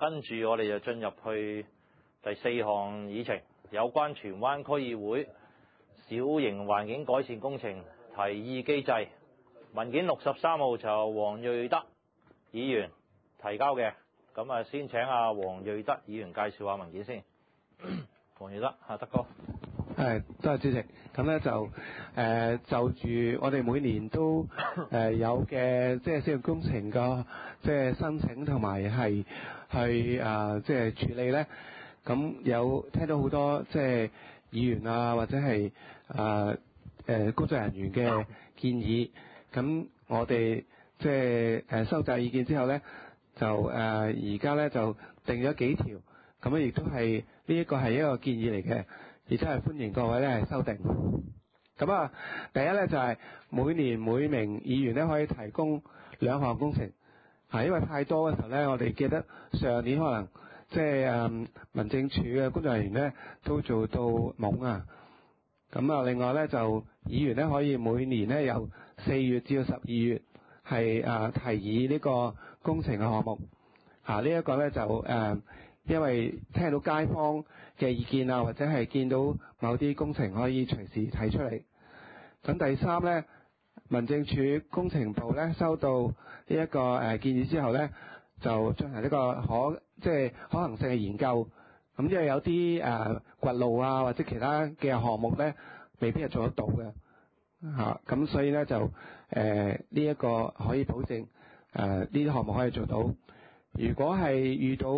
跟住我哋就進入去第4項議程，有關荃灣區議會小型環境改善工程提議機制，文件63號就黃瑞德議員提交嘅。咁啊，先請阿黃瑞德議員介紹下文件先。黃瑞德，德哥。 係，多謝主席。咁咧就住我哋每年都有嘅即係小型工程個即係申請同埋係去即係處理咧。咁有聽到好多即係議員啊或者係工作人員嘅建議。咁我哋即係收集意見之後咧，就而家咧就定咗幾條。咁亦都係呢一個係一個建議嚟嘅。亦都係歡迎各位咧係修訂。咁第一咧就係每年每名議員咧可以提供2項工程。因為太多嘅時候咧，我哋記得上年可能即係民政處嘅工作人員咧都做到懵啊。咁另外咧就議員咧可以每年咧由4月至到12月係提議呢個工程嘅項目。呢一個咧就因為聽到街坊嘅意見啊，或者係見到某啲工程可以隨時提出嚟。咁第三咧，民政處工程部咧收到呢一個建議之後咧，就進行一個可行性嘅研究。咁因為有啲掘路啊或者其他嘅項目咧，未必係做得到嘅。咁所以咧就呢一個可以保證呢啲項目可以做到。如果係遇到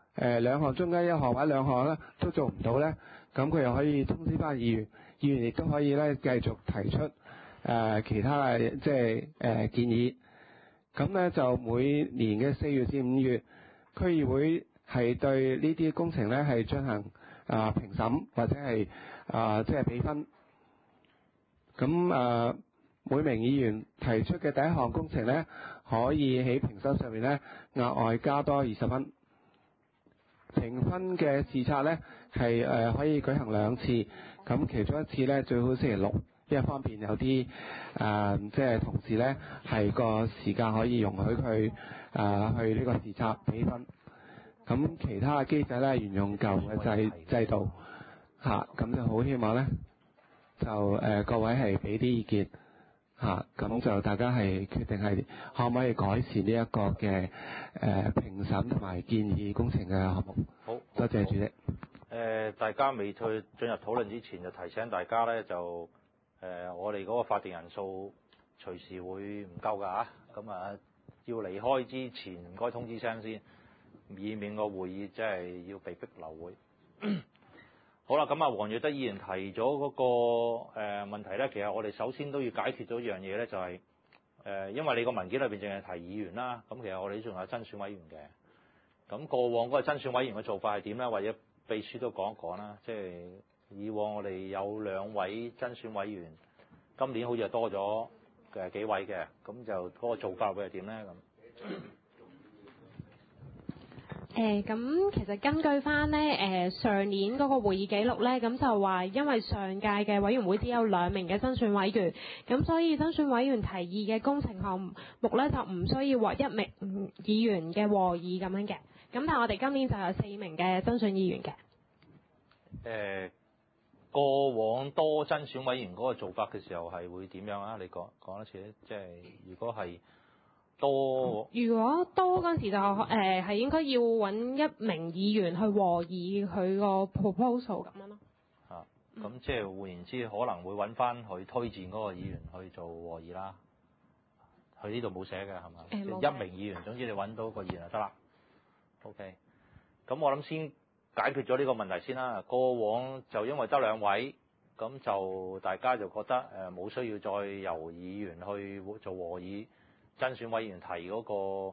2項中間1項或者2項咧都做唔到咧，咁佢又可以通知翻議員，議員亦都可以咧繼續提出其他嘅即係建議。咁咧就每年嘅4月至5月，區議會係對呢啲工程咧係進行評審或者係即係比分。咁每名議員提出嘅第1項工程咧，可以喺評分上面咧額外加多20分。評分嘅視察咧係可以舉行2次，咁其中一次咧最好星期六，因為方便有啲即係同事咧係個時間可以容許佢去呢個視察比分。咁其他嘅機制咧沿用舊嘅制度咁就好希望咧就各位係俾啲意見咁就大家係決定係可唔可以改善呢一個嘅評審同埋建議工程嘅項目。 好， 多謝主席。 大家未去進入討論之前，就提醒大家咧，就我哋嗰個法定人數隨時會唔夠㗎咁要離開之前唔該通知聲先，以免個會議即係要被逼流會。好啦，咁黃瑞德議員提咗嗰個問題咧，其實我哋首先都要解決咗一樣嘢咧，就係因為你個文件裏邊淨係提議員啦，咁其實我哋仲有增選委員嘅。咁過往嗰個增選委員嘅做法係點咧？或者秘書都講一講啦。即係以往我哋有2位增選委員，今年好似係多咗幾位嘅，咁就嗰個做法會係點咧？咁咁其實根據翻咧上年嗰個會議記錄咧，咁就話因為上屆嘅委員會只有2名嘅增選委員，咁所以增選委員提議嘅工程項目咧就唔需要獲1名議員嘅和議咁樣嘅。咁但係我哋今年就有4名嘅增選議員嘅。 過往多增選委員嗰個做法嘅時候係會點樣啊？你講一次咧，即係如果係多， 如果多嗰陣時就係應該要揾1名議員去和議佢個 proposal 咁樣咯。 咁即係換言之，可能會揾翻佢推薦嗰個議員去做和議啦。佢呢度冇寫嘅係嘛？1名議員，總之你揾到個議員就得啦。OK，咁我諗先解決咗呢個問題先啦。過往就因為得2位，咁就大家就覺得冇需要再由議員去做和議，增選委員提嗰個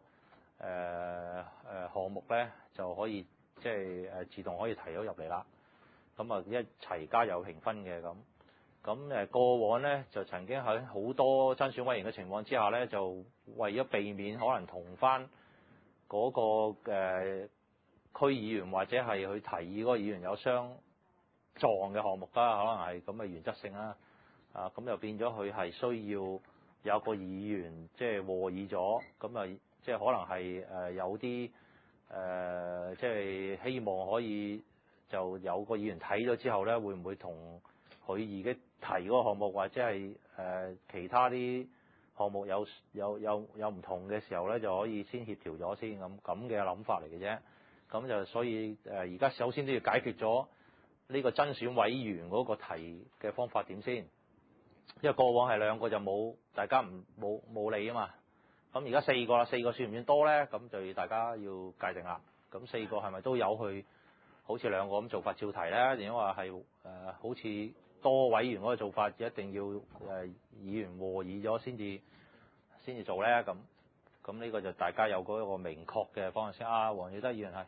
項目咧就可以即係自動可以提咗入嚟啦。咁一齊加有評分嘅咁。咁過往咧就曾經喺好多增選委員嘅情況之下咧，就為咗避免可能同翻嗰個區議員或者係去提議嗰個議員有相撞嘅項目啦，可能係咁嘅原則性啦。咁又變咗佢係需要有個議員即係和議咗，咁即係可能係有啲即係希望可以就有個議員睇咗之後咧，會唔會同佢自己提嗰個項目或者係其他啲項目有唔同嘅時候咧，就可以先協調咗先咁嘅諗法嚟嘅啫。咁就所以而家首先都要解決咗呢個增選委員嗰個提嘅方法點先，因為過往係兩個就冇大家冇理啊嘛。咁而家四個啦，四個算唔算多咧？咁就要大家要界定啦。咁四個係咪都有去好似兩個咁做法照提咧？定話係好似多委員嗰個做法，一定要議員和議咗先至做咧？咁呢個就大家有嗰個明確嘅方向先。黃耀德議員係。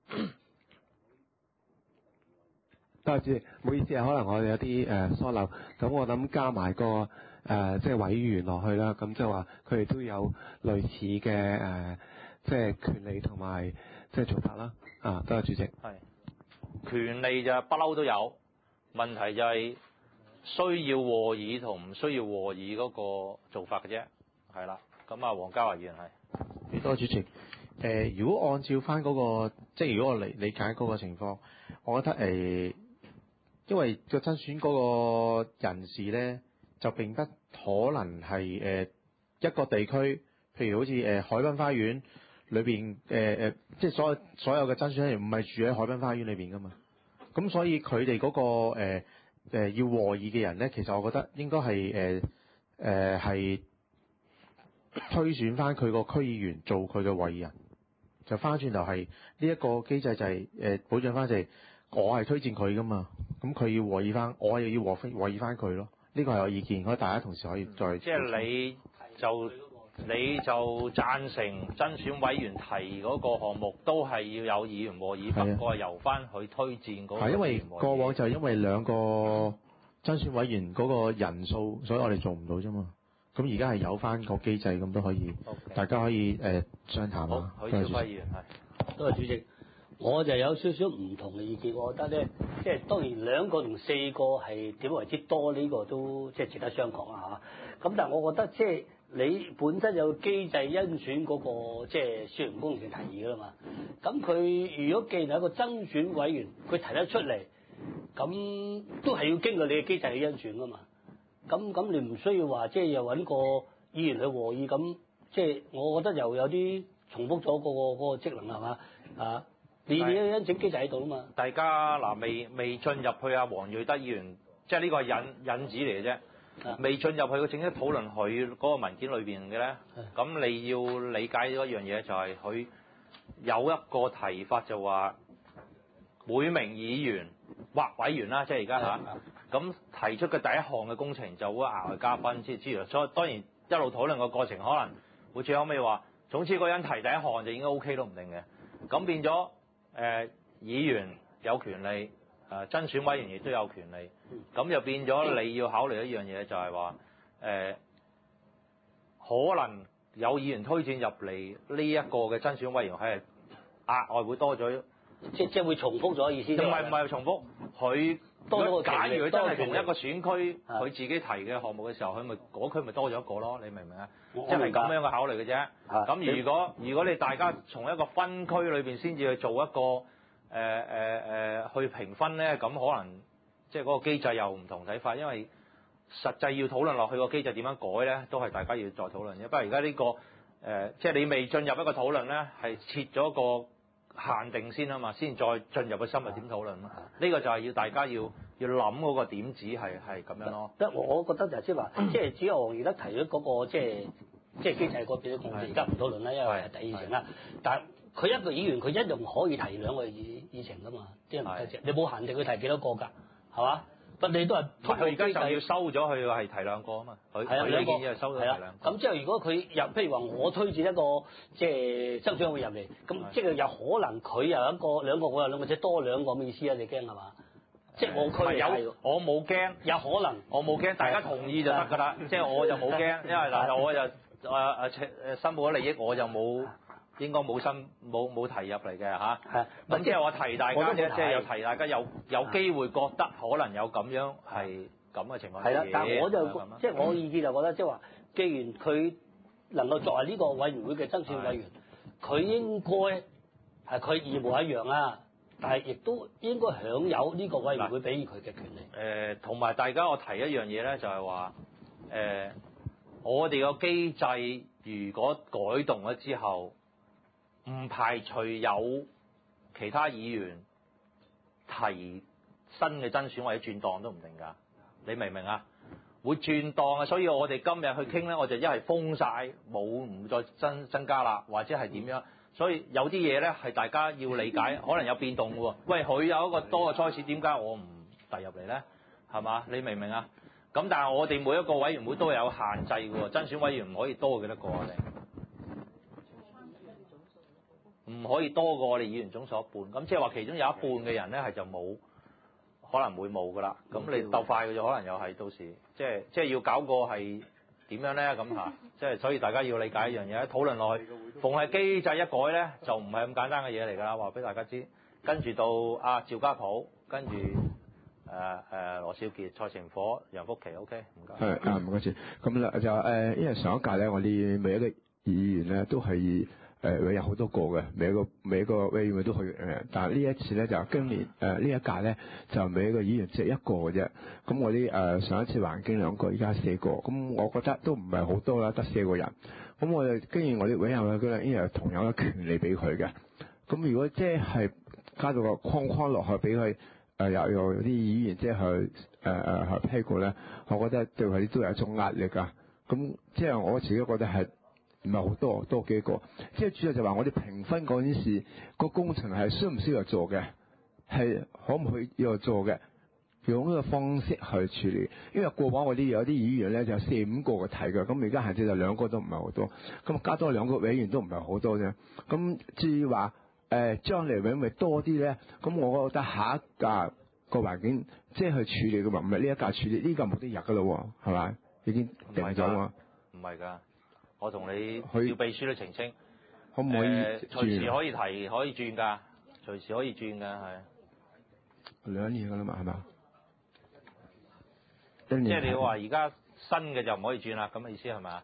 多謝主席，唔好意思啊，可能我哋有啲疏漏，咁我諗加埋個即係委員落去啦，咁即係話佢哋都有類似嘅即係權利同埋即係做法啦。多謝主席。 係權利就不嬲都有，問題就係需要和議同唔需要和議嗰個做法嘅啫。係啦，咁黃家華議員係。 多謝主席。如果按照翻嗰個，即係如果我理解嗰個情況，我覺得因為個增選嗰個人士咧，就並不可能係一個地區，譬如好似海濱花園裏邊即係所有嘅增選人唔係住喺海濱花園裏邊噶嘛，咁所以佢哋嗰個要和議嘅人咧，其實我覺得應該係係推選翻佢個區議員做佢嘅委人，就翻轉頭係呢一個機制就係保障翻就係我係推薦佢噶嘛，咁佢要和議翻，我又要和議翻佢咯。呢個係我意見，可以大家同時可以再。 即係你就贊成增選委員提嗰個項目，都係要有議員和議，不過由翻佢推薦嗰個。 係因為過往就係因為兩個增選委員嗰個人數，所以我哋做唔到啫嘛。咁而家係有翻個機制，咁都可以，okay. 大家可以商談下。 許兆輝議員係。 多謝主席。我就有少少唔同嘅意見，我覺得咧，即係當然兩個同四個係點為之多呢個都即係值得商榷啊嚇。咁但係我覺得即係你本身有機制甄選嗰個即係小型工程提議㗎啦嘛。咁佢如果既然係一個增選委員，佢提得出嚟，咁都係要經過你嘅機制去甄選㗎嘛。咁你唔需要話即係又揾個議員去和議，咁即係我覺得又有啲重複咗嗰個職能係嘛啊？你一整機制喺度啊嘛！ 大家未進入去黃瑞德議員，即係呢個係引子嚟嘅啫。未進入去個正式討論佢嗰個文件裏邊嘅咧，咁你要理解咗一樣嘢，就係佢有一個提法就話每名議員或委員啦，即係而家咁提出嘅第一項嘅工程就會額外加分之類。所以當然一路討論個過程可能會最後尾話，總之嗰個人提第一項就應該 OK 都唔定嘅。咁變咗。議員有權利，增選委員亦都有權利，咁就變咗你要考慮一樣嘢，就係話可能有議員推薦入嚟呢一個嘅增選委員係額外會多咗， 即係會重複咗意思。 唔係重複，佢多咗個。假如佢真係同一個選區佢自己提嘅項目嘅時候，佢咪嗰區咪多咗一個咯？你明唔明啊？即係咁樣嘅考慮嘅啫。咁如果你大家從一個分區裏邊先至去做一個去評分咧，咁可能即係嗰個機制又唔同睇法，因為實際要討論落去個機制點樣改咧，都係大家要再討論嘅。不過而家呢個即係你未進入一個討論咧，係設咗個限定先啊嘛，先再進入去深入點討論咯。呢個就係要大家要諗嗰個點子係咁樣咯。 我覺得就即係話，即係只有黃耀德提咗嗰個即係機制嗰邊，我哋而家唔討論啦，因為係第二程啦。但係佢一個議員佢一樣可以提兩個議程噶嘛，即係唔得啫。你冇限定佢提幾多個㗎，係嘛？不你都係佢而家就要收咗佢係提兩個啊嘛。佢呢件嘢係收咗提兩個。 咁之後如果佢入，譬如話我推薦一個即係增選會入嚟，咁即係有可能佢有一個兩個，我有兩個，即係多兩個咁意思啊？你驚係嘛？即係我區有，我冇驚，有可能我冇驚，大家同意就得㗎啦。即係我就冇驚，因為嗱我就申報咗利益，我就冇。應該冇提入嚟嘅嚇，咁即係我提大家啫，即係有提大家有機會覺得可能有咁樣係咁嘅情況。 係啦，但係我就即係我意見就覺得，即係話，既然佢能夠作為呢個委員會嘅增選委員，佢應該係佢義務一樣啦，但係亦都應該享有呢個委員會俾佢嘅權利。 同埋大家我提一樣嘢咧，就係話我哋個機制如果改動咗之後，唔排除有其他議員提新嘅增選或者轉檔都唔定㗎，你明唔明啊？會轉檔啊，所以我哋今日去傾咧，我就一係封晒，唔再增加啦，或者係點樣？所以有啲嘢咧係大家要理解，可能有變動嘅喎。喂，佢有一個多嘅 choice，點解我唔遞入嚟咧？係嘛？你明唔明啊？咁但係我哋每一個委員會都有限制嘅喎，增選委員唔可以多幾多個我哋，唔可以多過我哋議員總數一半。咁即係話其中有一半嘅人咧係就冇。可能會冇㗎啦，咁你鬥快嘅就可能又係到時，即係要搞個係點樣咧咁嚇，即係所以大家要理解一樣嘢，討論落去，逢係機制一改咧，就唔係咁簡單嘅嘢嚟㗎啦，話俾大家知。跟住到趙家普，跟住羅少傑、蔡成火、楊福琪 ，OK， 唔該。 係唔該先。咁啦就因為上一屆咧，我哋每一個議員咧都係。會有好多個嘅，每一個委員會都去但係呢一次咧就今年呢一屆咧就每一個議員只係一個嘅啫。咁我啲上一次環境2個，依家4個，咁我覺得都唔係好多啦，得4個人。咁我哋跟住我啲委員會咧，因為同樣嘅權利俾佢嘅。咁如果即係加到個框框落去俾佢有啲議員即係去批過咧，我覺得對佢哋都有一種壓力㗎。咁即係我自己覺得係。唔係好多幾個，即係主要就話我哋評分嗰陣時，個工程係需唔需要做嘅，係可唔可以要做嘅，用呢個方式去處理。因為過往我哋有啲議員咧就4、5個嘅提嘅，咁而家限制就2個都唔係好多，咁加多2個委員都唔係好多啫。咁至於話將來會唔會多啲咧？咁我覺得下一屆個環境即係去處理嘅嘛，唔係呢一屆處理，呢個冇得入㗎咯，係咪？已經定咗嘛？ 唔係㗎。我同你要秘書都澄清， 可唔可以隨時可以提，可以轉㗎，隨時可以轉㗎，係 2年㗎啦嘛，係嘛？ 即係你話而家新嘅就唔可以轉啦，咁嘅意思係咪啊？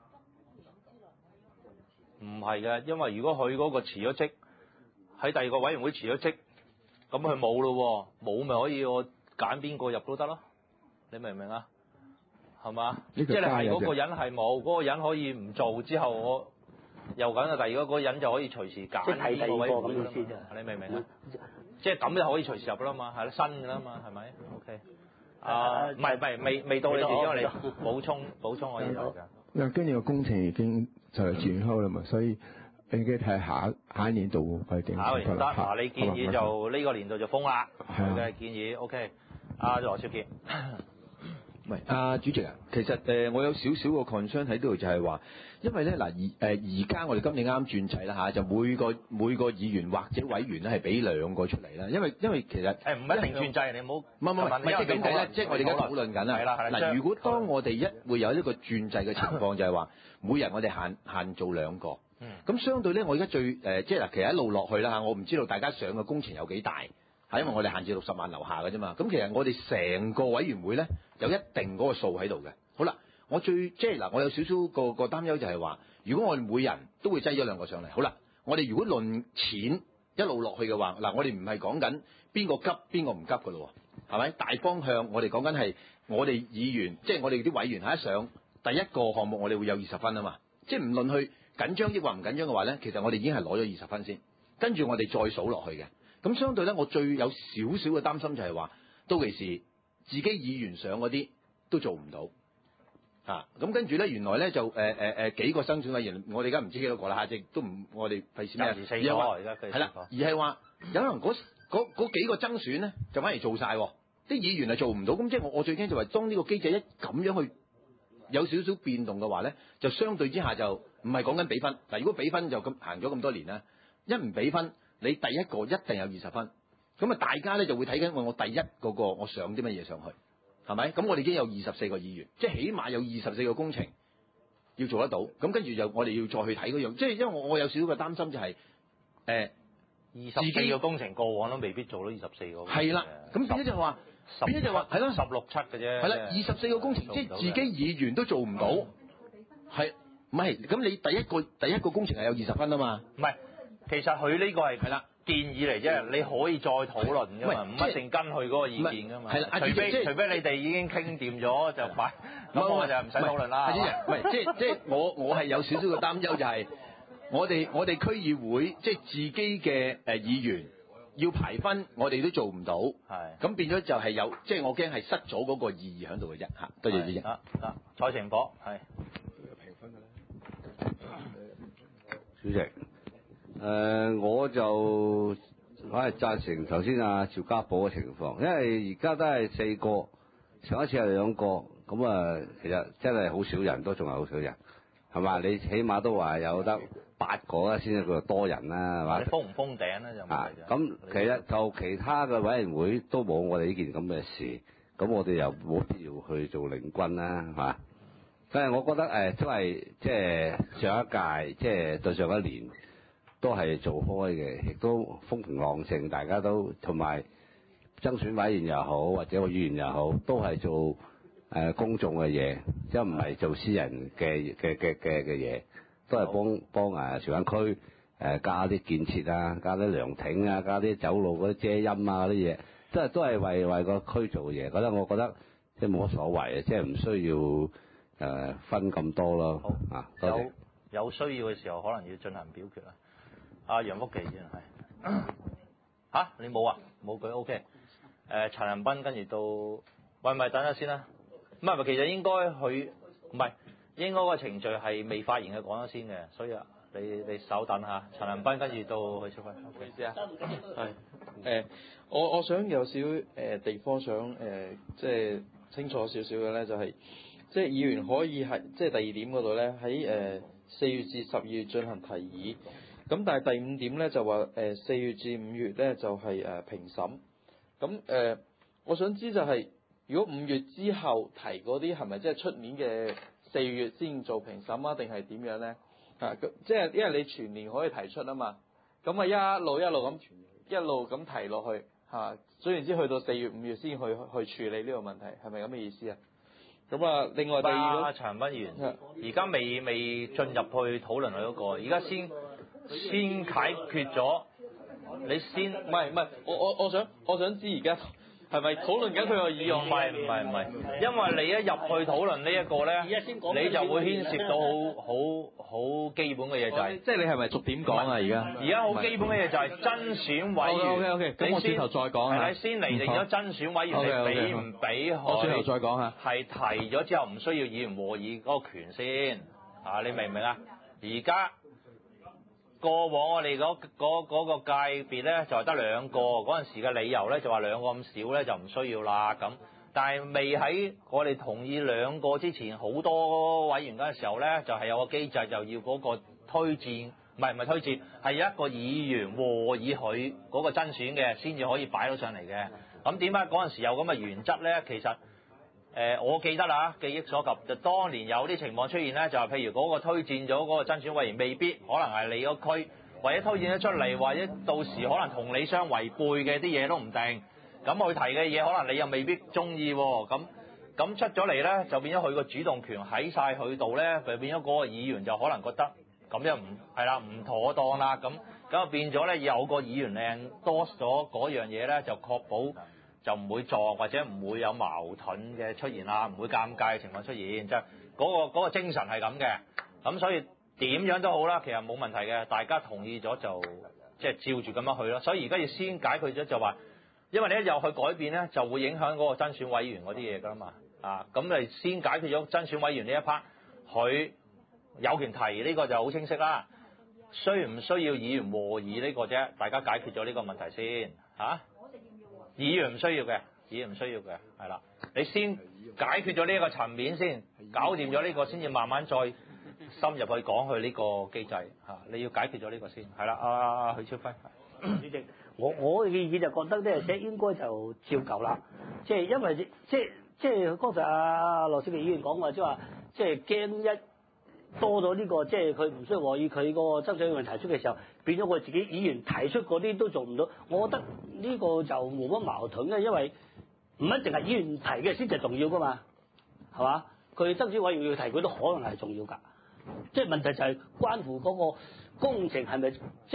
唔係嘅，因為如果佢嗰個辭咗職，喺第二個委員會辭咗職，咁佢冇咯喎，冇咪可以我揀邊個入都得咯，你明唔明啊？係嘛？即係你係嗰個人係冇，嗰個人可以唔做之後，我又緊啊！第二嗰個人就可以隨時揀呢個委員會啦嘛。你明唔明啊？即係咁就可以隨時入啦嘛，係啦，新㗎啦嘛，係咪 ？OK。唔係未到你哋，因為你補充可以有㗎。 因為跟住個工程已經就係轉開啦嘛，所以應該睇下一年度係點。 下一年得嗱，你建議就呢個年度就封啦。佢嘅建議 OK。羅少傑。 唔係，主席啊，其實我有少少個 concern 喺度，就係話，因為咧嗱而家我哋今年啱轉制啦嚇，就每個議員或者委員咧係俾2個出嚟啦，因為其實唔一定轉制，你唔好唔係即係咁講啦，即係我哋而家討論緊啦。嗱，如果當我哋會有一個轉制嘅情況，就係話每人我哋限做2個，咁相對咧，我而家最即係嗱，其實一路落去啦嚇，我唔知道大家上嘅工程有幾大。係因為我哋限制60萬樓下嘅啫嘛，咁其實我哋成個委員會咧有一定嗰個數喺度嘅。好啦，我有少少個擔憂就係話，如果我哋每人都會擠咗2個上嚟，好啦，我哋如果論錢一路落去嘅話，嗱，我哋唔係講緊邊個急邊個唔急㗎咯，係咪？大方向我哋講緊係我哋議員，即係我哋啲委員喺一上第一個項目，我哋會有20分啊嘛，即係唔論去緊張抑或唔緊張嘅話咧，其實我哋已經係攞咗20分先，跟住我哋再數落去嘅。咁相對咧，我最有少少嘅擔心就係話，到其時自己議員上嗰啲都做唔到，咁跟住咧，原來咧就幾個增選委員，我哋而家唔知幾多個啦嚇，即都唔我哋費事咩？ 4個而家係啦，而係話有可能嗰幾個增選咧，就反而做晒，啲議員係做唔到，咁即係我最驚就係當呢個機制一咁樣去有少少變動嘅話咧，就相對之下就唔係講緊比分。嗱，如果比分就咁行咗咁多年啦，一唔比分。你第一個一定有20分，咁啊大家咧就會睇緊我第一個我上啲乜嘢上去，係咪？咁我哋已經有24個議員，即係起碼有24個工程要做得到，咁跟住就我哋要再去睇嗰樣，即係因為我有少少嘅擔心就係 24個工程過往都未必做到24個。 係啦，咁變咗就話係咯 16、7嘅啫。 係啦，24個工程即係自己議員都做唔到，係唔係？咁你第一個工程係有20分啊嘛？ 唔係。 其實佢呢個係啦建議嚟啫，你可以再討論㗎嘛，唔一定跟佢嗰個意見㗎嘛。 係啦， 除非你哋已經傾掂咗就擺，咁我就唔使討論啦。 唔係即我係有少少嘅擔憂，就係我哋區議會即係自己嘅議員要排分，我哋都做唔到。係。咁變咗就係有，即係我驚係失咗嗰個意義喺度嘅啫嚇。多謝主席。 蔡成波係。 主席，我就反係贊成頭先阿邵家寶嘅情況，因為而家都係4個，上一次係2個，咁啊，其實真係好少人，都仲係好少人，係嘛？你起碼都話有得8個啦，先至叫做多人啦，係嘛？ 你封唔封頂咧就唔係啫。 咁其實就其他嘅委員會都冇我哋呢件咁嘅事，咁我哋又冇必要去做領軍啦，係嘛？但係我覺得都係即係上一屆，即係對上一年都係做開嘅，亦都風平浪靜，大家都同埋爭選委員又好，或者個議員又好，都係做公眾嘅嘢，即係唔係做私人嘅嘢，都係幫荃灣區加啲建設啊，加啲涼亭啊，加啲走路嗰啲遮陰啊嗰啲嘢，都係為個區做嘅嘢。我覺得即係冇乜所謂嘅，即係唔需要。分咁多咯，多謝。 有需要嘅時候，可能要進行表決啦。阿楊福記先係你冇啊？冇舉 OK。陳恒鑌跟住到，喂，等陣先啦。唔係，其實應該佢唔係應該個程序係未發言嘅講咗先嘅，所以你稍等下。陳恒鑌跟住到許超輝。唔好意思啊。 係我想有少地方想即係清楚少少嘅咧，就係。即係議員可以係即係第2點嗰度咧，喺4月至12月進行提議。咁但係第5點咧就話4月至5月咧就係評審。咁我想知就係如果5月之後提嗰啲係咪即係出年嘅4月先做評審啊？定係點樣咧？即係因為你全年可以提出啊嘛。咁啊一路咁提落去嚇，總言之去到4月5月先去處理呢個問題，係咪咁嘅意思啊？咁啊，另外第2個陳恒鑌議員，而家未進入去討論佢嗰個，而家先解決咗，你先唔係，我想知而家係咪討論緊佢個議案？ 唔係，因為你一入去討論呢一個咧，你就會牽涉到好基本嘅嘢就係， 即係你係咪逐點講啊？而家好基本嘅嘢就係真選委員。 OK，咁我轉頭再講啊。 係你先釐定咗真選委員，你俾唔俾佢？ 我轉頭再講嚇。 係提咗之後唔需要議員和議嗰個權先你明唔明啊？而家過往我哋嗰個界別咧就係得2個，嗰陣時嘅理由咧就話2個咁少咧就唔需要啦咁。但係未喺我哋同意2個之前，好多委員嗰陣時候咧就係有個機制，就要嗰個推薦，唔係推薦，係一個議員和議佢嗰個真選嘅先至可以擺到上嚟嘅。咁點解嗰陣時有咁嘅原則咧？其實我記得啦，記憶所及就當年有啲情況出現咧，就係譬如嗰個推薦咗嗰個真選委員，未必可能係你嗰區，或者推薦咗出嚟，或者到時可能同你相違背嘅啲嘢都唔定。咁佢提嘅嘢可能你又未必中意喎。咁出咗嚟咧，就變咗佢個主動權喺晒佢度咧，就變咗嗰個議員就可能覺得咁樣唔妥當啦。咁就變咗咧，有個議員靚多咗嗰樣嘢咧，就確保就唔會撞或者唔會有矛盾嘅出現啦，唔會尷尬嘅情況出現，即係嗰個精神係咁嘅。咁所以點樣都好啦，其實冇問題嘅，大家同意咗就即係照住咁樣去咯。所以而家要先解決咗就話，因為你一入去改變咧，就會影響嗰個真選委員嗰啲嘢㗎啦嘛。咁你先解決咗真選委員呢一 part， 佢有權提呢個就好清晰啦。需唔需要議員和議呢個啫？大家解決咗呢個問題先議員唔需要嘅，係啦。你先解決咗呢一個層面先，搞掂咗呢個先至慢慢再深入去講佢呢個機制你要解決咗呢個先，係啦。許超輝， 主席，我嘅意見就覺得咧，即係應該就照舊啦。即係因為即係剛才阿羅少奇議員講話，即係話即係驚一多咗呢個，即係佢唔需要和議，佢個爭取議員提出嘅時候，變咗佢自己議員提出嗰啲都做唔到。我覺得呢個就冇乜矛盾嘅，因為唔一定係議員提嘅先至重要噶嘛，係嘛？佢爭取委員要提，佢都可能係重要㗎。即係問題就係關乎嗰個工程係咪即係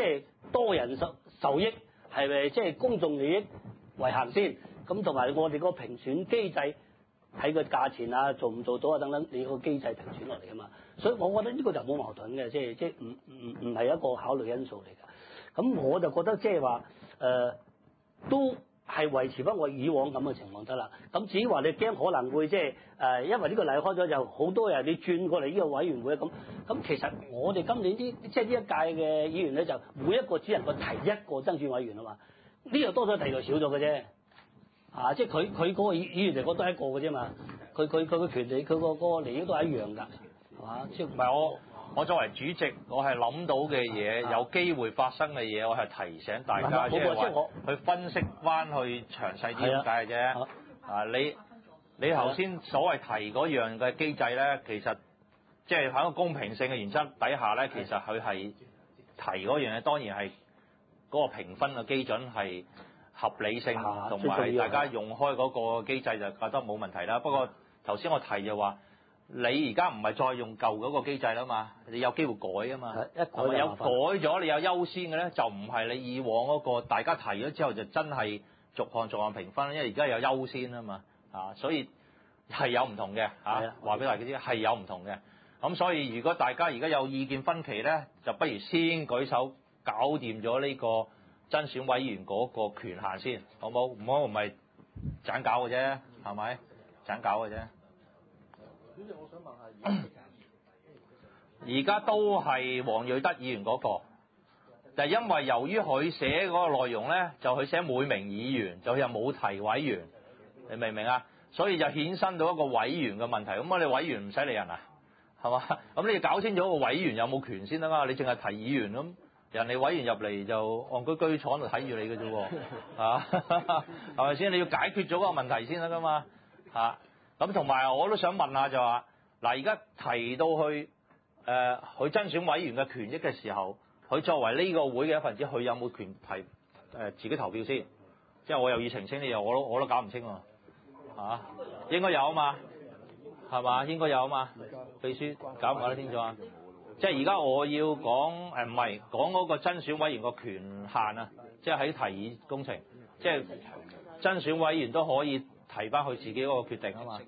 多人受益，係咪即係公眾利益為行先？咁同埋我哋個評選機制睇個價錢啊，做唔做到啊等等，你個機制評選落嚟噶嘛。所以我覺得呢個就冇矛盾嘅，即係唔係一個考慮因素嚟㗎。咁我就覺得即係話都係維持翻我以往咁嘅情況得啦。咁至於話你驚可能會即係因為呢個例開咗，就好多人你轉過嚟呢個委員會咁其實我哋今年即係呢一屆嘅議員咧，就每一個只能夠提一個增選委員啊嘛。呢個多咗提就少咗嘅啫。即係佢嗰個議員嚟講都係一個嘅啫嘛。佢個權利佢個利益都係一樣㗎，係嘛？即係唔係我作為主席，我係諗到嘅嘢，有機會發生嘅嘢，我係提醒大家，即係話去分析翻去詳細啲咁解嘅啫。你頭先所謂提嗰樣嘅機制咧，其實即係喺個公平性嘅原則底下咧，其實佢係提嗰樣嘢，當然係嗰個評分嘅基準係合理性，同埋大家用開嗰個機制就覺得冇問題啦。不過頭先我提就話，你而家唔係再用舊嗰個機制啦嘛，你有機會改啊嘛。係咪有改咗你有優先嘅咧？就唔係你以往嗰個大家提咗之後就真係逐項評分，因為而家有優先啊嘛。所以係有唔同嘅話俾大家知係有唔同嘅。咁所以如果大家而家有意見分歧咧，就不如先舉手搞掂咗呢個增選委員嗰個權限先，好冇？唔好唔係盞搞嘅啫，係咪？盞搞嘅啫。 主席，我想問下而家都係黃瑞德議員嗰個，就係因為由於佢寫嗰個內容咧，就佢寫每名議員，就佢又冇提委員，你明唔明啊？所以就衍生到一個委員嘅問題。咁我哋委員唔使理人啊，係嘛？咁你要搞清楚個委員有冇權先得嘛？你淨係提議員咁，人哋委員入嚟就戇居居坐喺度睇住你嘅啫喎，係咪先？你要解決咗個問題先得噶嘛，咁同埋我都想問下就話，嗱而家提到去佢增選委員嘅權益嘅時候，佢作為呢個會嘅一份子，佢有冇權提自己投票先？即係我又要澄清呢樣，我都搞唔清喎，應該有啊嘛，係嘛？應該有啊嘛，秘書搞唔搞得清楚啊？即係而家我要講唔係講嗰個增選委員個權限啊，即係喺提議工程，即係增選委員都可以提翻佢自己嗰個決定啊嘛。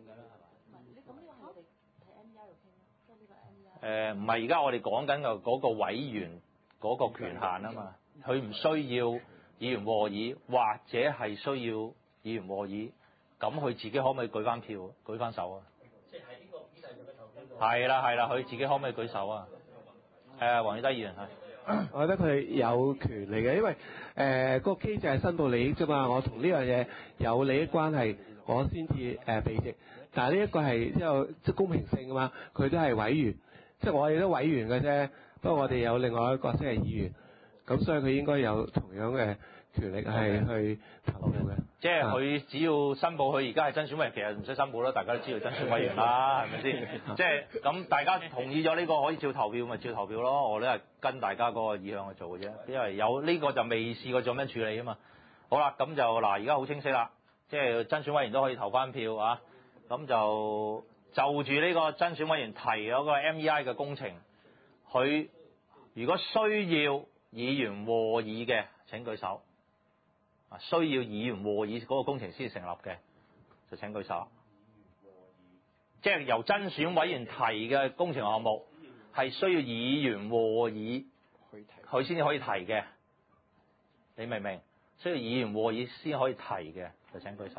唔係而家我哋講緊嘅嗰個委員嗰個權限啊嘛，佢唔需要議員和議，或者係需要議員和議，咁佢自己可唔可以舉翻票、舉翻手啊？即係喺呢個機制上嘅投票。係啦，佢自己可唔可以舉手啊？黃遠德議員係。 我覺得佢有權利嘅，因為嗰個機制係申報利益啫嘛，我同呢樣嘢有利益關係，我先至避席。但係呢一個係即係公平性㗎嘛，佢都係委員。即係我哋都委員嘅啫，不過我哋有另外一個角色係議員，咁所以佢應該有同樣嘅權力係去投票嘅。 即係佢只要申報佢而家係增選委員，其實唔使申報啦，大家都知道增選委員啦，係咪先？即係咁大家同意咗呢個可以照投票，咪照投票咯。我都係跟大家嗰個意向去做嘅啫，因為有呢個就未試過做咩處理啊嘛。好啦，咁就嗱而家好清晰啦，即係增選委員都可以投翻票啊，咁就住呢個增選委員提嗰個 MEI 嘅工程，佢如果需要議員和議嘅請舉手，需要議員和議嗰個工程先成立嘅就請舉手。即係由增選委員提嘅工程項目係需要議員和議佢先至可以提嘅，你明唔明？需要議員和議先可以提嘅就請舉手。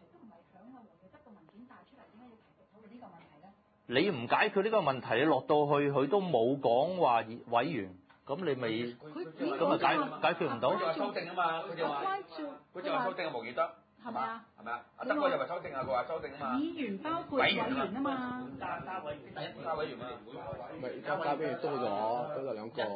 你唔解決呢個問題，你落到去佢都冇講話委員，咁你咪咁啊解決唔到。 佢就話修訂啊嘛，佢就話修訂啊，黃遠德係咪啊？係咪啊？阿德哥又話修訂啊，佢話修訂啊嘛。 議員包括委員啊嘛， 加委員啊， 咪加委員多咗兩個。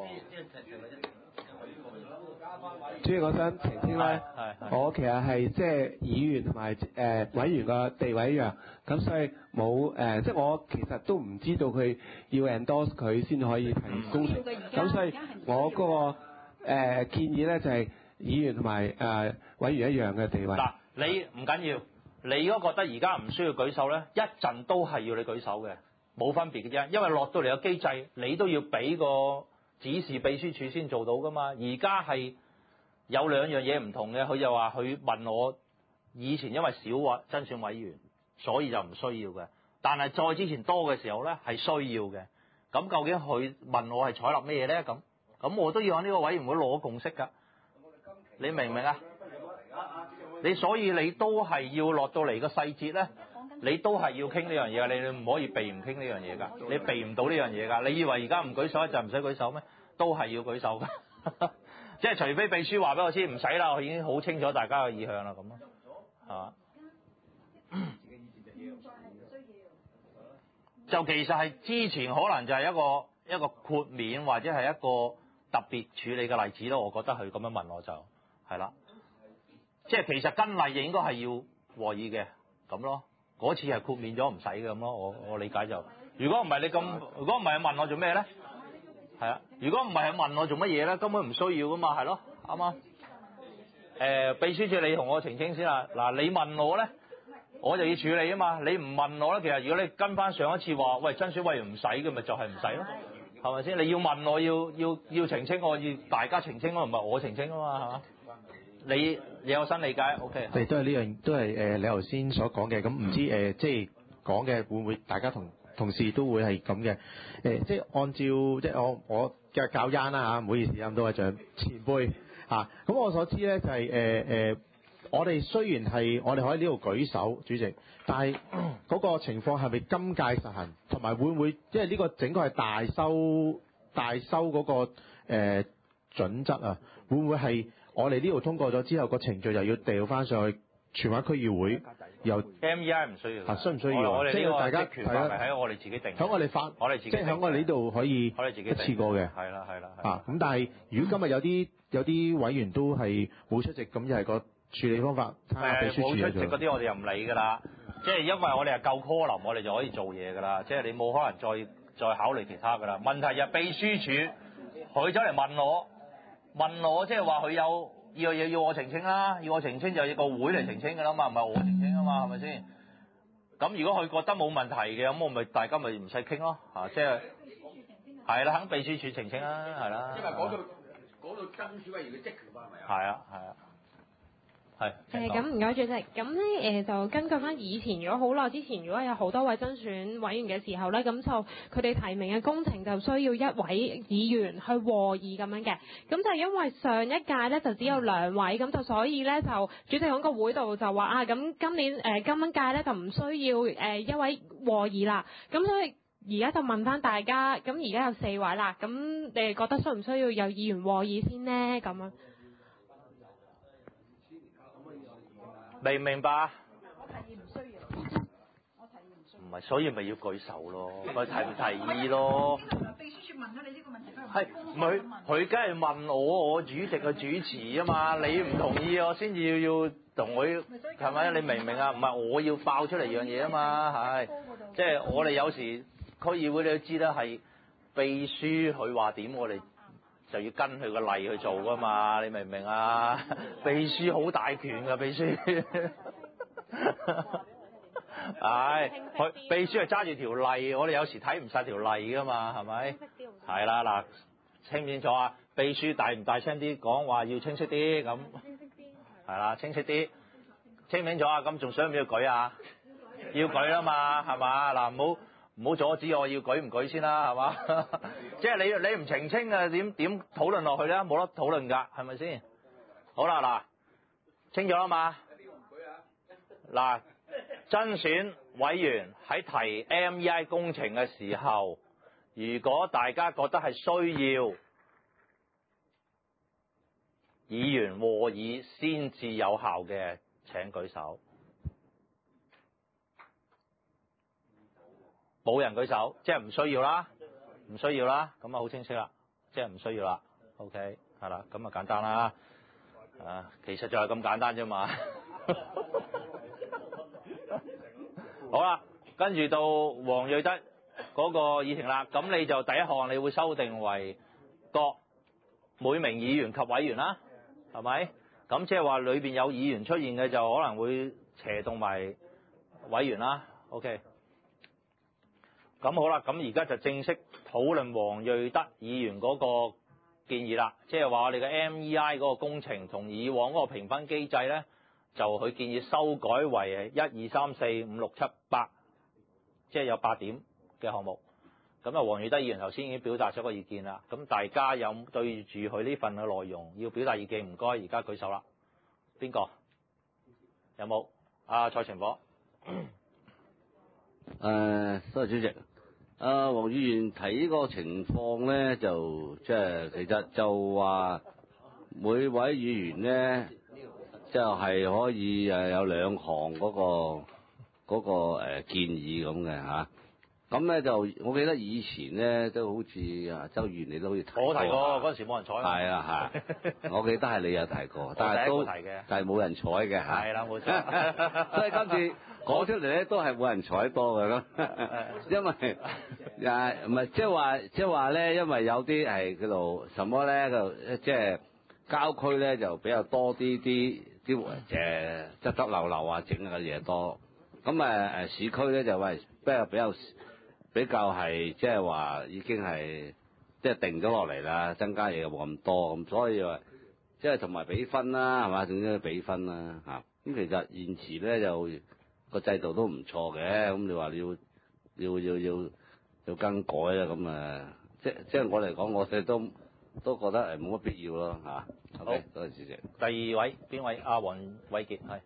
主席，我想澄清咧，我其實係即係議員同埋委員個地位一樣，咁所以冇即係我其實都唔知道佢要 endorse 佢先可以提工程，咁所以我嗰個建議咧就係議員同埋委員一樣嘅地位。 嗱，你唔緊要，你如果覺得而家唔需要舉手咧，一陣都係要你舉手嘅，冇分別嘅啫，因為落到嚟個機制，你都要俾個指示秘書處先做到噶嘛。而家係有兩樣嘢唔同嘅，佢就話佢問我以前因為少增選委員，所以就唔需要嘅。但係再之前多嘅時候咧係需要嘅。咁究竟佢問我係採納咩嘢咧？咁我都要喺呢個委員會攞共識㗎。你明唔明啊？你所以你都係要落到嚟個細節咧，你都係要傾呢樣嘢，你唔可以避唔傾呢樣嘢㗎，你避唔到呢樣嘢㗎。你以為而家唔舉手就唔使舉手咩？都係要舉手㗎。即係除非秘書話俾我知唔使啦，我已經好清楚大家嘅意向啦，咁咯，係嘛？就其實係之前可能就係一個豁免或者係一個特別處理嘅例子咯。我覺得佢咁樣問我就係啦，即係其實跟例就應該係要和議嘅咁咯。嗰次係豁免咗唔使嘅咁咯。我理解就，如果唔係如果唔係問我做咩咧？係啊，如果唔係問我做乜嘢咧，根本唔需要噶嘛，係咯，啱嘛？秘書處你同我澄清先啦。嗱，你問我咧，我就要處理啊嘛。你唔問我咧，其實如果你跟翻上一次話，喂，增選委員唔使嘅，咪就係唔使咯，係咪先？你要問我要澄清，我要大家澄清咯，唔係我澄清啊嘛，係嘛？你有新理解 ？OK。 都係呢樣，都係你頭先所講嘅。咁唔知即係講嘅會唔會大家同事都會係咁嘅？即係按照即係我嘅教恩啦嚇，唔好意思咁多位長前輩嚇。咁我所知咧就係我哋雖然係我哋可以呢度舉手，主席，但係嗰個情況係咪今屆實行，同埋會唔會即係呢個整個係大修嗰個準則啊？會唔會係我哋呢度通過咗之後，個程序又要掉翻上去荃灣區議會？由 MEI 唔需要， 需唔需要？ 我哋呢個大家權範圍喺我哋自己定， 喺我哋即係喺我哋呢度可以我哋自己一次過嘅。 係啦。 咁但係如果今日有啲委員都係冇出席，咁就係個處理方法睇下秘書處冇出席嗰啲我哋又唔理㗎啦。即係因為我哋係夠 quorum，我哋就可以做嘢㗎啦。即係你冇可能再考慮其他㗎啦。問題就係秘書處佢走嚟問我，即係話佢要我澄清啦，要我澄清就要個會嚟澄清㗎啦嘛，唔係我澄清啊嘛，係咪先？咁如果佢覺得冇問題嘅，咁我咪大家咪唔使傾咯，即係係啦，肯秘書處澄清啦，係啦。 因為講到增選委員嘅職權範圍啊。 係啊。係。 咁唔該主席，咁咧就根據翻以前，如果好耐之前，如果有好多位增選委員嘅時候咧，咁就佢哋提名嘅工程就需要一位議員去和議咁樣嘅。咁就因為上一屆咧就只有2位，咁就所以咧就主席喺個會度就話咁今屆咧就唔需要一位和議啦。咁所以而家就問翻大家，咁而家有4位啦，咁你哋覺得需唔需要有議員和議先呢？咁樣。 明唔明白？ 我提議唔需要。 唔係，所以咪要舉手咯，咪提唔提議咯？ 秘書處問咗你呢個問題， 係佢梗係問我主席嘅主持啊嘛？你唔同意我先至要同佢係咪？你明唔明啊？唔係我要爆出嚟樣嘢啊嘛，係即係我哋有時區議會你都知啦，係秘書佢話點，我哋就要跟佢個例去做噶嘛，你明唔明啊？秘書好大權㗎，秘書。係，佢秘書係揸住條例，我哋有時睇唔晒條例噶嘛，係咪？係啦，嗱，清唔清楚啊？秘書大唔大聲啲講話要清晰啲咁。係啦，清晰啲，清唔清楚啊？咁仲想唔要舉啊？要舉啦嘛，係嘛？嗱，唔好阻止我要舉唔舉先啦，係嘛？即係你唔澄清啊，點討論落去咧？冇得討論㗎，係咪先？好啦，嗱，清楚啦嘛？嗱，增選委員喺提 MEI 工程嘅時候，如果大家覺得係需要議員和議先至有效嘅，請舉手。冇人舉手，即係唔需要啦，咁啊好清晰啦，即係唔需要啦。OK， 係啦，咁啊簡單啦，其實就係咁簡單啫嘛。好啦，跟住到黃瑞德嗰個議程啦，咁你就第一項你會修訂為各每名議員及委員啦，係咪？咁即係話裏邊有議員出現嘅就可能會斜動埋委員啦。OK。 咁好啦，咁而家就正式討論黃瑞德議員嗰個建議啦，即係話我哋嘅 MEI 嗰個工程同以往嗰個評分機制咧，就佢建議修改為1、2、3、4、5、6、7、8，即係有8點嘅項目。咁啊，黃瑞德議員頭先已經表達咗個意見啦。咁大家有對住佢呢份嘅內容要表達意見，唔該，而家舉手啦。邊個？有冇？蔡晴火。 多謝主席。黃議員提呢個情況咧，就即係其實就話每位議員咧，即係可以有2項嗰個建議咁嘅嚇。咁咧就我記得以前咧都好似周議員你都好似提過。 我提過嗰陣時冇人睬。 係啊係，我記得係你有提過，但係冇人睬嘅嚇。 係啦，冇錯。 所以今次講出嚟咧都係冇人睬多嘅咯，因為唔係即係話咧，因為有啲係嗰度什麼咧，即係郊區咧就比較多啲執漏啊整嘅嘢多，咁市區咧就比較係即係話已經係即係定咗落嚟啦，增加嘢又冇咁多，咁所以話即係同埋俾分啦，係嘛？總之俾分啦嚇。咁其實現時咧就個制度都唔錯嘅，咁你話要更改啦，咁即係我嚟講，我哋都覺得冇乜必要咯嚇。 好， 多謝主席。 第二位邊位？阿黃偉傑係。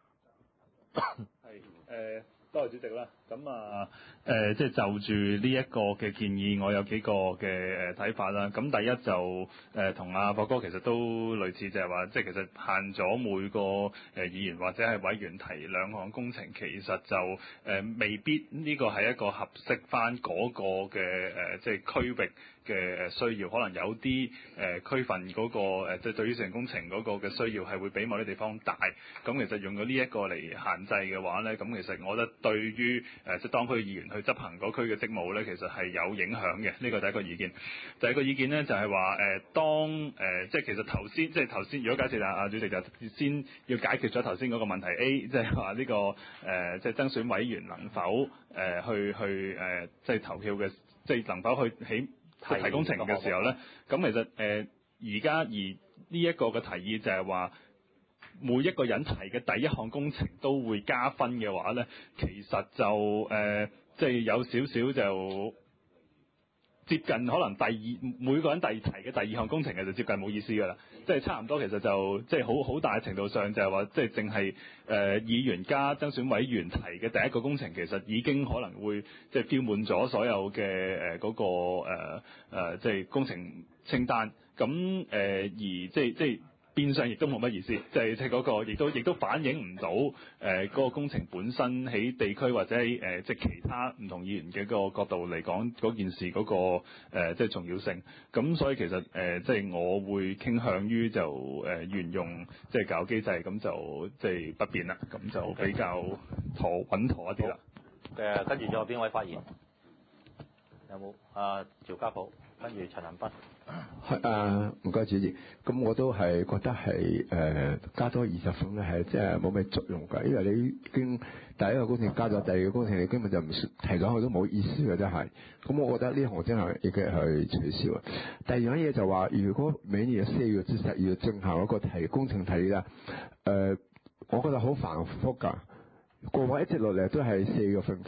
多謝主席啦。咁即係就住呢一個嘅建議，我有幾個嘅睇法啦。咁第一就同阿博哥其實都類似，就係話即係其實限咗每個議員或者係委員提2項工程，其實就未必呢個係一個合適翻嗰個嘅即係區域嘅需要，可能有啲區份嗰個即係對於成工程嗰個嘅需要係會比某啲地方大。咁其實用咗呢一個嚟限制嘅話咧，咁其實我覺得對於即係當區議員去執行嗰區嘅職務咧，其實係有影響嘅。呢個第一個意見。第二個意見咧就係話當即係其實頭先，如果假設阿主席就先要解決咗頭先嗰個問題 A， 即係話呢個即係增選委員能否去即係投票嘅，即係能否去提工程嘅時候咧，咁其實而呢一個嘅提議就係話，每一個人提嘅第1項工程都會加分嘅話咧，其實就即係有少少就接近可能每個人提嘅第2項工程就接近冇意思㗎啦，即係差唔多其實就即係好大程度上就係話，即係淨係議員加增選委員提嘅第1個工程，其實已經可能會即係標滿咗所有嘅嗰個即係工程清單，咁而即係變相亦都冇乜意思，即係嗰個亦都反映唔到嗰個工程本身喺地區或者喺即係其他唔同議員嘅個角度嚟講嗰件事嗰個即係重要性。咁所以其實即係我會傾向於就沿用即係搞機制，咁就即係不變啦，咁就比較穩妥一啲啦。 跟住仲有邊位發言？有冇？趙家寶，跟住陳恒鑌。 唔該主席，咁我都係覺得係加多20分咧係即係冇咩作用㗎，因為你已經第1個工程加咗，第2個工程你根本就唔提上去都冇意思嘅真係。咁我覺得呢行真係應該去取消。第2樣嘢就話，如果每年4月至12月進行嗰個工程提啦，我覺得好繁複㗎。過往一直落嚟都係4月份提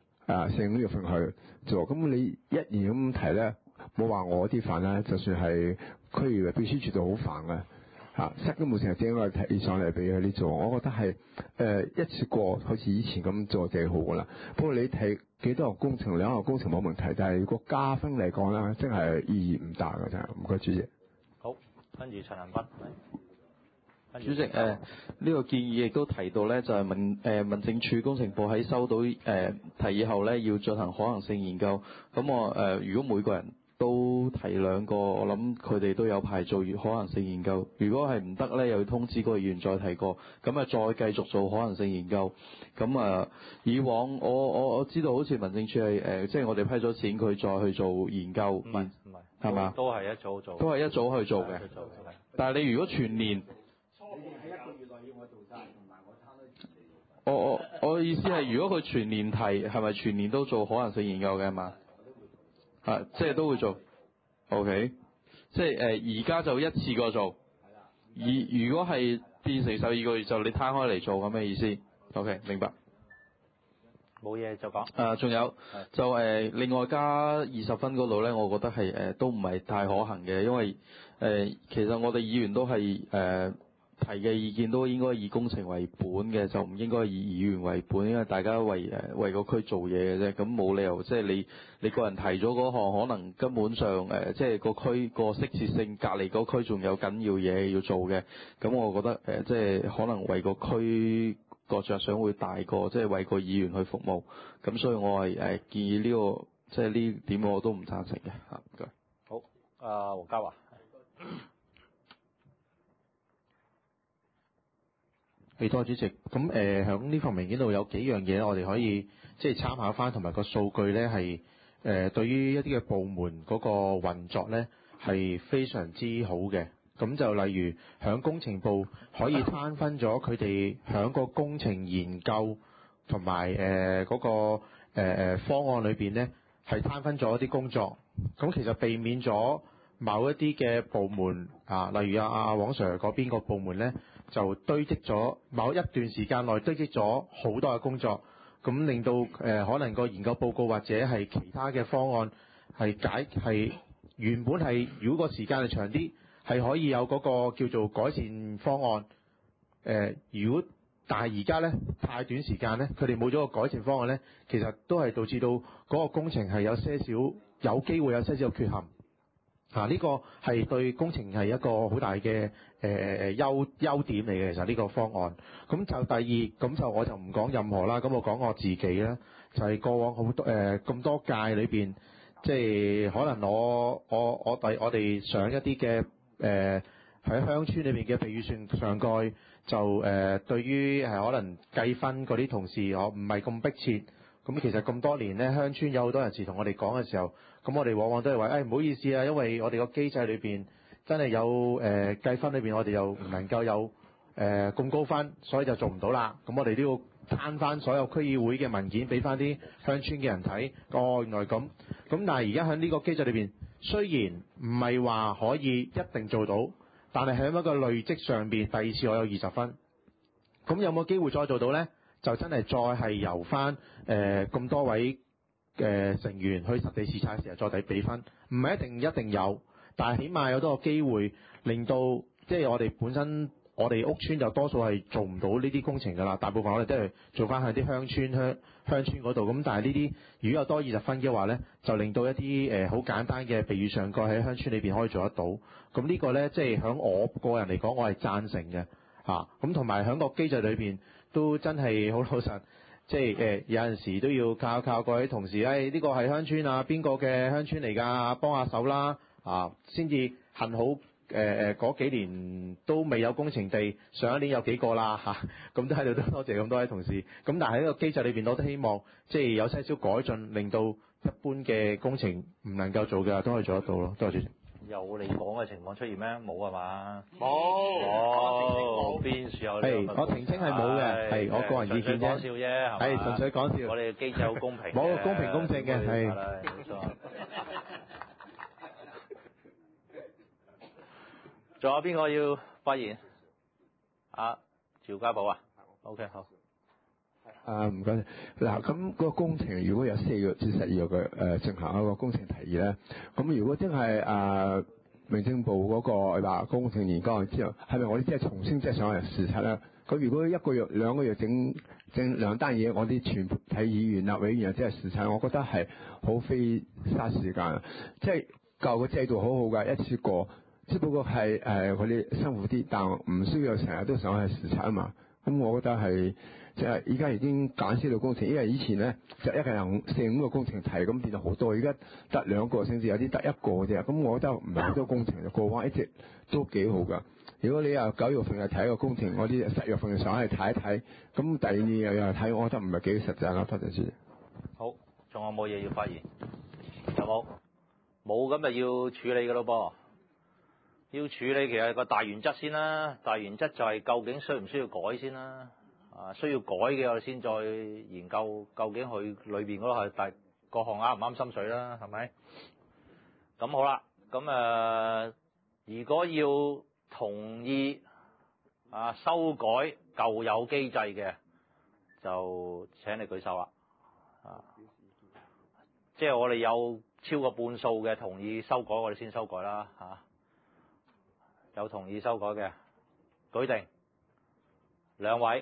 ，4、5月份去做，咁你1年咁提咧。冇話我啲煩啦，就算係區議會秘書處都好煩嘅嚇，塞都冇成日整個提上嚟俾佢哋做，我覺得係一次過好似以前咁做就好噶啦。不過你睇幾多項工程，2項工程冇問題，但係如果加分嚟講咧，真係意義唔大嘅真係。唔該主席。 好，跟住陳恒鑌。 主席呢個建議亦都提到咧，就係民政處工程部喺收到提議後咧，要進行可行性研究。咁我如果每個人都提2個，我諗佢哋都有排做可行性研究。如果係唔得咧，又要通知嗰個議員再提過，咁再繼續做可行性研究。咁以往我知道好似民政處係即係我哋批咗錢，佢再去做研究，唔係嘛？ 都係一早做， 都係一早去做嘅。但係你如果全年喺1個月內要我做晒，同埋我攤開我意思係，如果佢全年提，係咪全年都做可能性研究嘅嘛？即係都會做。OK， 即係而家就一次過做。如果係變成12個月，就你攤開嚟做咁嘅意思。OK， 明白。 冇嘢就講。 仲有就另外加20分嗰度咧，我覺得係都唔係太可行嘅，因為其實我哋議員都係提嘅意見都應該以工程為本嘅，就唔應該以議員為本，因為大家為個區做嘢嘅啫，咁冇理由即係你個人提咗嗰項，可能根本上即係個區個適切性，隔離嗰區仲有緊要嘢要做嘅，咁我覺得即係可能為個區個着想會大過即係為個議員去服務，咁所以我係建議呢個即係呢點我都唔贊成嘅嚇。唔該。 好，黃家華。 多謝主席。咁喺呢份文件度有幾樣嘢我哋可以即係參考翻，同埋個數據咧係對於一啲嘅部門嗰個運作咧係非常之好嘅。咁就例如喺工程部可以攤分咗佢哋喺個工程研究同埋嗰個方案裏邊咧係攤分咗一啲工作。咁其實避免咗某一啲嘅部門例如阿黃 Sir 嗰邊個部門咧，就堆積咗某一段時間內堆積咗好多嘅工作，咁令到可能個研究報告或者係其他嘅方案係原本係如果個時間係長啲，係可以有嗰個叫做改善方案。但係而家咧太短時間咧，佢哋冇咗個改善方案咧，其實都係導致到嗰個工程係有機會有些少缺陷。呢個係對工程係一個好大嘅優點嚟嘅，其實呢個方案。咁就第二，咁就我就唔講任何啦，咁我講我自己啦，就係過往好多咁多屆裏邊，即係可能我哋上一啲嘅喺鄉村裏邊嘅備預算上蓋，就對於可能計分嗰啲同事，我唔係咁迫切。咁其實咁多年咧，鄉村有好多人士同我哋講嘅時候，咁我哋往往都係話，唔好意思啊，因為我哋個機制裏邊真係有計分裏邊，我哋又唔能夠有咁高分，所以就做唔到啦。咁我哋都要攤翻所有區議會嘅文件俾翻啲鄉村嘅人睇。原來咁。咁但係而家喺呢個機制裏邊，雖然唔係話可以一定做到，但係喺一個累積上邊，第二次我有20分。咁有冇機會再做到呢？就真係再係由翻咁多位成員去實地視察嘅時候再俾分，唔係一定有，但係起碼有多個機會令到即係我哋本身我哋屋村就多數係做唔到呢啲工程㗎啦，大部分我哋都係做翻喺啲鄉村嗰度。咁但係呢啲如果有多20分嘅話呢，就令到一啲好簡單嘅備預上蓋喺鄉村裏邊可以做得到。咁呢個呢，即係響我個人嚟講，我係贊成嘅嚇。咁同埋響個機制裏邊都真係好老實。即係有陣時都要靠各位同事，呢個係鄉村啊，邊個嘅鄉村嚟㗎？幫下手啦，先至幸好嗰幾年都未有工程地，上一年有幾個啦咁都喺度都多謝咁多位同事。咁但係呢個機制裏邊，我都希望即係有些少改進，令到一般嘅工程唔能夠做嘅都可以做得到咯。多謝主席。 有你講嘅情況出現咩？冇係嘛？ 冇， 邊處有？ 我澄清係冇嘅，係我個人意見啫。 講笑啫， 係純粹講笑。 我哋嘅機制好公平。 冇公平公正嘅，係。 冇錯。仲有邊個要發言？趙家寶啊 ？OK 好。 唔該。嗱，咁個工程如果有4個至12個嘅進行一個工程提議咧，咁如果真係民政部嗰個話工程研究完之後，係咪我哋即係重新即係上嚟視察咧？咁如果1個月、2個月整2單嘢，我啲全體議員啊、委員啊即係視察，我覺得係好費嘥時間。即係舊個制度好好㗎，一次過，只不過係佢哋辛苦啲，但唔需要成日都上去視察啊嘛。咁我覺得係。即係依家已經減少到工程，因為以前咧就一個人4-5個工程提，咁變咗好多。而家得2個，甚至有啲得1個啫。咁我覺得唔係好多工程，就過往一直都幾好㗎。如果你又9月份又睇一個工程，我啲10月份就上去睇一睇，咁第二年又睇，我覺得唔係幾實際啦。多謝主席。 好，仲有冇嘢要發言？有冇？冇咁就要處理㗎咯噃。 要處理其實個大原則先啦，大原則就係究竟需唔需要改先啦。需要改嘅我哋先再研究究竟佢裏邊嗰個係大各項啱唔啱心水啦，係咪？咁好啦，咁如果要同意修改舊有機制嘅，就請你舉手啦。即係我哋有超過半數嘅同意修改，我哋先修改啦嚇。有同意修改嘅，舉定。兩位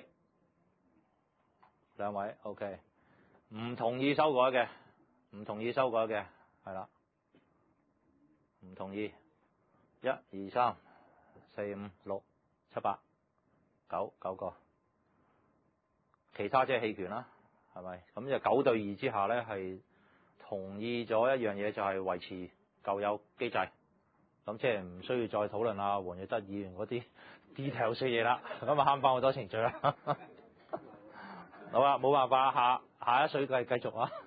，OK。唔同意修改嘅，唔同意修改嘅，係啦。唔同意。1、2、3、4、5、6、7、8、9個。其他即係棄權啦，係咪？咁就9對2之下咧，係同意咗一樣嘢，就係維持舊有機制。咁即係唔需要再討論黃耀德議員嗰啲 detail 嘅嘢啦，咁啊慳翻好多程序啦。好啦，冇辦法，下一水繼續啊。